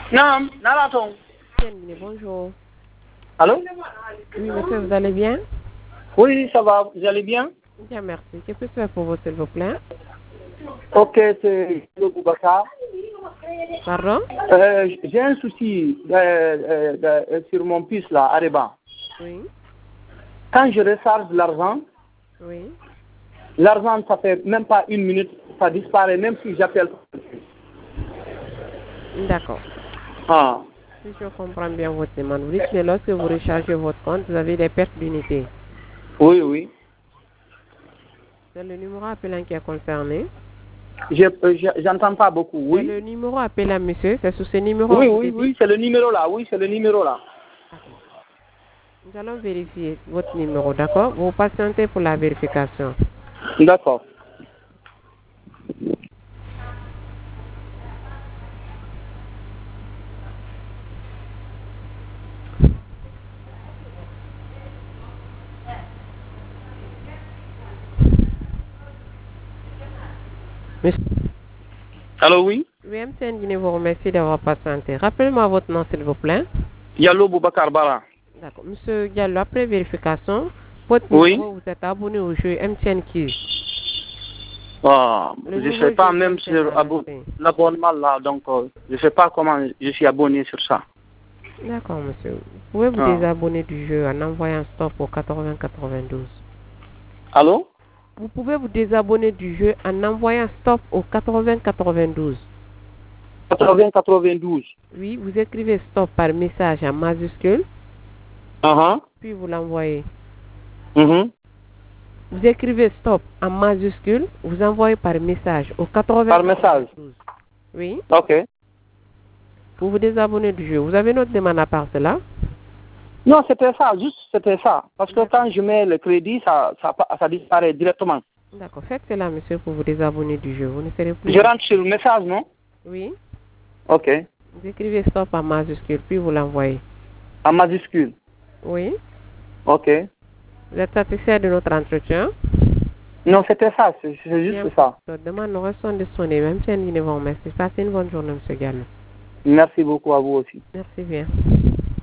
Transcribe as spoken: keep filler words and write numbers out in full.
Non, Nalaton. Bonjour. Allô? Oui, monsieur, vous allez bien? Oui, ça va, vous allez bien? Bien, merci. Que puis-je faire pour vous, s'il vous plaît? Ok, c'est le Boubacar. Pardon? Euh, J'ai un souci euh, euh, euh, sur mon puce là, Areba. Oui. Quand je recharge l'argent, Oui. l'argent, ça fait même pas une minute, ça disparaît, même si j'appelle. D'accord. Ah. Si je comprends bien votre demande, vous dites que lorsque vous rechargez votre compte, vous avez des pertes d'unités. Oui, oui. C'est le numéro appelant qui est concerné. J'entends pas beaucoup, C'est oui. le numéro appelant, monsieur. C'est sous ce numéro. Oui, oui, oui, c'est le numéro là, oui, c'est le numéro là. Nous allons vérifier votre numéro, d'accord? Vous patientez pour la vérification. D'accord. Monsieur. Allô, oui? Oui, M T N Guinée vous remercie d'avoir patienté. Rappelez-moi votre nom, s'il vous plaît. Diallo Boubacar Bara. D'accord. Monsieur Diallo, après vérification, votre Oui. numéro, vous êtes abonné au jeu M T N Quiz. Ah, Le je ne sais pas jeu même sur l'abonnement là, donc euh, je ne sais pas comment je suis abonné sur ça. D'accord, monsieur. Vous pouvez vous Ah. désabonner du jeu en envoyant stop au quatre-vingts quatre-vingt-douze. Allô? Vous pouvez vous désabonner du jeu en envoyant stop au quatre-vingts quatre-vingt-douze. quatre-vingts quatre-vingt-douze. Oui, vous écrivez stop par message en majuscule. Uh-huh. Puis vous l'envoyez. Mm-hmm. Vous écrivez stop en majuscule, vous envoyez par message au quatre-vingts Par message. Oui. Ok. Vous vous désabonnez du jeu. Vous avez une autre demande à part cela? Non, c'était ça, juste c'était ça. Parce que quand je mets le crédit, ça, ça, ça disparaît directement. D'accord. Faites cela, monsieur, pour vous désabonner du jeu. Vous ne serez plus... Je rentre sur le message, non? Oui. Ok. Vous écrivez stop en majuscule, puis vous l'envoyez. En majuscule? Oui. Ok. Vous êtes satisfait de notre entretien? Non, c'était ça, c'est juste Bien, ça. Demain, nous restons disponibles. Même si nous vous remercie. Passez une bonne journée, monsieur Gallo. Merci beaucoup à vous aussi. Merci bien.